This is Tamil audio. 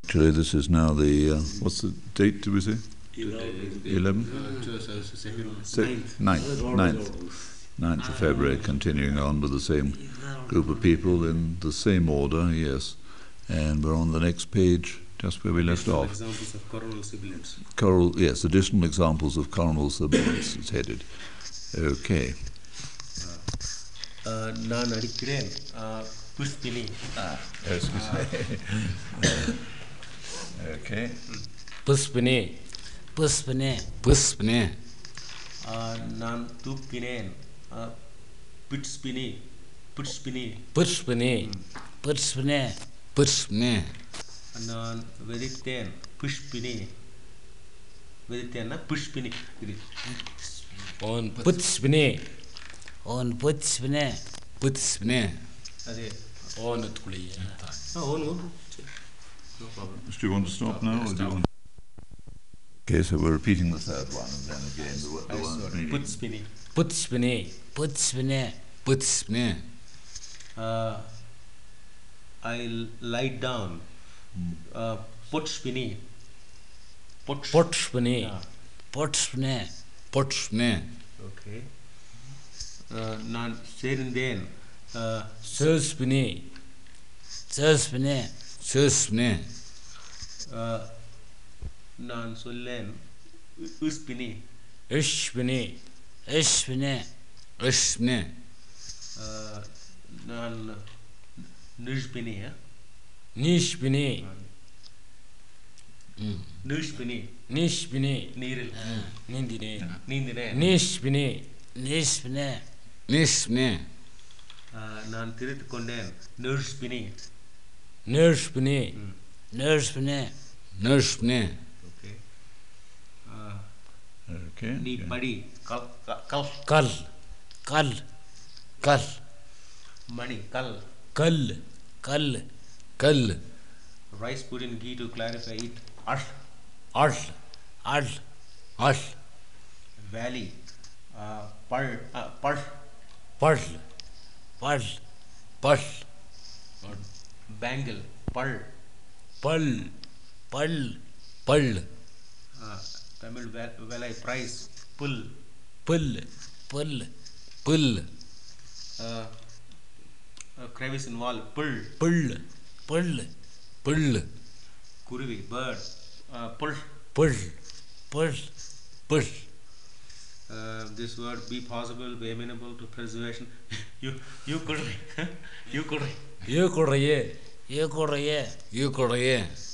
Actually, this is now the, what's the date, did we say? 11? 9th of February, continuing on with the same group of people in the same order, yes. And we're on the next page, just where we left off. Examples of coronal sibilants. Yes, additional examples of coronal sibilants is headed. Okay. நான் அடிக்கிறேன் புஷ்பினி. Excuse me. Okay. புஷ்பினி புஷ்பினி புஷ்பினி. நான் தூக்கினேன் புஷ்பினி புஷ்பினி புஷ்பினி புஷ்பினி புஷ்பினி. நான் வெறித்தேன் புஷ்பினி. வெறித்தேன்னா புஷ்பினி. on புஷ்பினி on புஷ்பினி புஷ்பினி. அதே on துளிய. on no problem. Do you want to stop now, or do you want? Okay, so we're repeating the third one, and then again the one reading. புஷ்பினி புஷ்பினி புஷ்பினி புஷ்பினி. I lie down. புஷ்பினி புஷ்பினி புஷ்பினி புஷ்பினி. Okay. நான் சேர்ந்தேன் சுஷ்பினி சுஷ்பினி சுஷ்பினி. நான் சொல்லேன் உஷ்பினி. இஷ்பினி இஷ்பினி இஷ்பினி. நான் நிஷ்பினி. நீஷ்பினி நிஷ்பினி நீஷ்பினி நீரில் நீந்தினே நீந்தினேன். நீஷ்பினி நீஷ்பினி நீஷ்பினி. நான் திரித்து கொண்டேன் நிஷ்பினி. நீஷ்பினி நீஷ்பினி நீஷ்பினி. Okay. Okay. நீ okay. படி கல் கல் கல் கல் கல் மணி கல். கல் கல் கல். Rice put in ghee to clarify it. Ash. Ash ash ash. Valley. Pal. Pal. பஷ் பஷ் பஷ். Bangle. Pal. பல் பல் பல். Tamil Valai price. Pull. புல் புல் புல். Crevice in wall. Pull. புல் புல் புல். Kuruvi. Bird. Pull. Push push push. This word be possible, be amenable to preservation. you could. ஏ குறையே ஏ குறையே ஏ குறையே.